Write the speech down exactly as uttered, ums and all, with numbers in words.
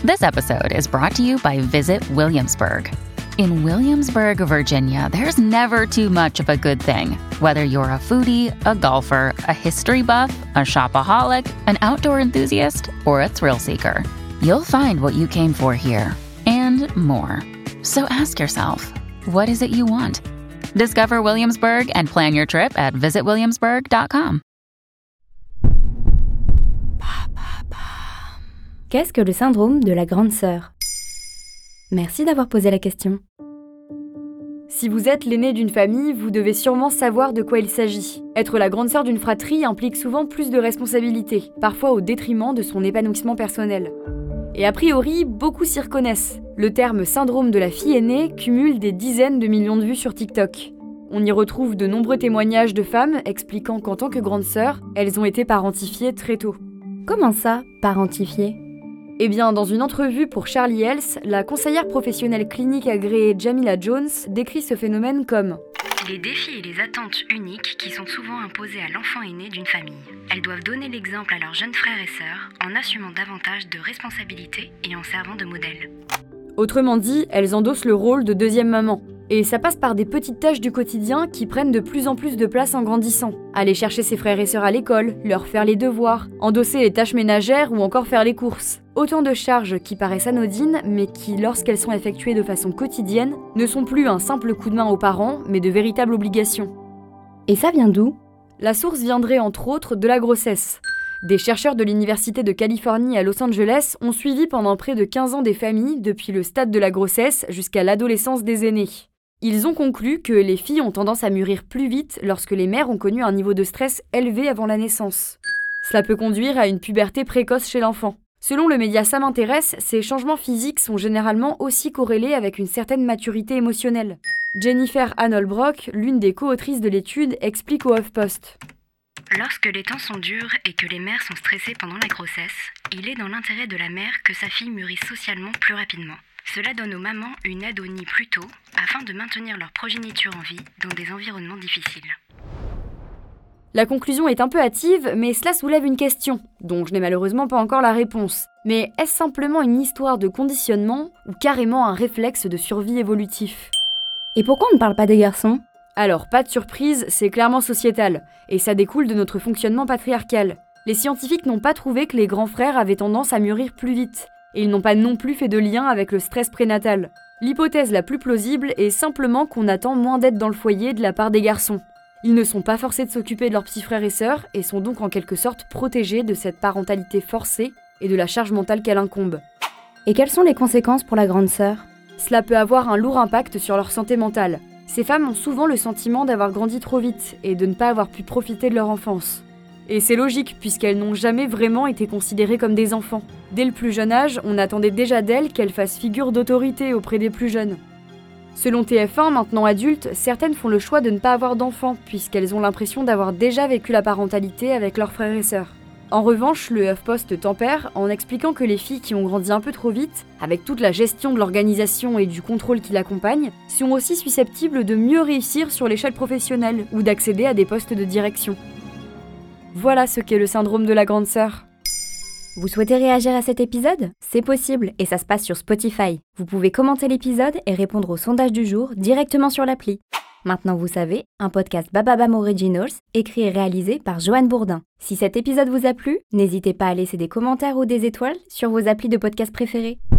This episode is brought to you by Visit Williamsburg. In Williamsburg, Virginia, there's never too much of a good thing. Whether you're a foodie, a golfer, a history buff, a shopaholic, an outdoor enthusiast, or a thrill seeker, you'll find what you came for here and more. So ask yourself, what is it you want? Discover Williamsburg and plan your trip at visit williamsburg dot com. Qu'est-ce que le syndrome de la grande sœur ? Merci d'avoir posé la question. Si vous êtes l'aîné d'une famille, vous devez sûrement savoir de quoi il s'agit. Être la grande sœur d'une fratrie implique souvent plus de responsabilités, parfois au détriment de son épanouissement personnel. Et a priori, beaucoup s'y reconnaissent. Le terme syndrome de la fille aînée cumule des dizaines de millions de vues sur TikTok. On y retrouve de nombreux témoignages de femmes expliquant qu'en tant que grande sœur, elles ont été parentifiées très tôt. Comment ça, parentifiée ? Eh bien, dans une entrevue pour Charlie Health, la conseillère professionnelle clinique agréée Jamila Jones décrit ce phénomène comme les défis et les attentes uniques qui sont souvent imposés à l'enfant aîné d'une famille. Elles doivent donner l'exemple à leurs jeunes frères et sœurs en assumant davantage de responsabilités et en servant de modèle. Autrement dit, elles endossent le rôle de deuxième maman. Et ça passe par des petites tâches du quotidien qui prennent de plus en plus de place en grandissant. Aller chercher ses frères et sœurs à l'école, leur faire les devoirs, endosser les tâches ménagères ou encore faire les courses. Autant de charges qui paraissent anodines, mais qui, lorsqu'elles sont effectuées de façon quotidienne, ne sont plus un simple coup de main aux parents, mais de véritables obligations. Et ça vient d'où ? La source viendrait entre autres de la grossesse. Des chercheurs de l'Université de Californie à Los Angeles ont suivi pendant près de quinze ans des familles depuis le stade de la grossesse jusqu'à l'adolescence des aînés. Ils ont conclu que les filles ont tendance à mûrir plus vite lorsque les mères ont connu un niveau de stress élevé avant la naissance. Cela peut conduire à une puberté précoce chez l'enfant. Selon le média Ça m'intéresse, ces changements physiques sont généralement aussi corrélés avec une certaine maturité émotionnelle. Jennifer Hanolbrock, l'une des co-autrices de l'étude, explique au HuffPost. Lorsque les temps sont durs et que les mères sont stressées pendant la grossesse, il est dans l'intérêt de la mère que sa fille mûrisse socialement plus rapidement. Cela donne aux mamans une adonie plus tôt afin de maintenir leur progéniture en vie dans des environnements difficiles. La conclusion est un peu hâtive, mais cela soulève une question, dont je n'ai malheureusement pas encore la réponse. Mais est-ce simplement une histoire de conditionnement ou carrément un réflexe de survie évolutif ? Et pourquoi on ne parle pas des garçons ? Alors, pas de surprise, c'est clairement sociétal, et ça découle de notre fonctionnement patriarcal. Les scientifiques n'ont pas trouvé que les grands frères avaient tendance à mûrir plus vite. Et ils n'ont pas non plus fait de lien avec le stress prénatal. L'hypothèse la plus plausible est simplement qu'on attend moins d'aide dans le foyer de la part des garçons. Ils ne sont pas forcés de s'occuper de leurs petits frères et sœurs et sont donc en quelque sorte protégés de cette parentalité forcée et de la charge mentale qu'elle incombe. Et quelles sont les conséquences pour la grande sœur ? Cela peut avoir un lourd impact sur leur santé mentale. Ces femmes ont souvent le sentiment d'avoir grandi trop vite et de ne pas avoir pu profiter de leur enfance. Et c'est logique, puisqu'elles n'ont jamais vraiment été considérées comme des enfants. Dès le plus jeune âge, on attendait déjà d'elles qu'elles fassent figure d'autorité auprès des plus jeunes. Selon T F un, maintenant adultes, certaines font le choix de ne pas avoir d'enfants, puisqu'elles ont l'impression d'avoir déjà vécu la parentalité avec leurs frères et sœurs. En revanche, le HuffPost tempère en expliquant que les filles qui ont grandi un peu trop vite, avec toute la gestion de l'organisation et du contrôle qui l'accompagne, sont aussi susceptibles de mieux réussir sur l'échelle professionnelle ou d'accéder à des postes de direction. Voilà ce qu'est le syndrome de la grande sœur. Vous souhaitez réagir à cet épisode ? C'est possible et ça se passe sur Spotify. Vous pouvez commenter l'épisode et répondre au sondage du jour directement sur l'appli. Maintenant vous savez, un podcast Bababam Originals, écrit et réalisé par Joanne Bourdin. Si cet épisode vous a plu, n'hésitez pas à laisser des commentaires ou des étoiles sur vos applis de podcast préférés.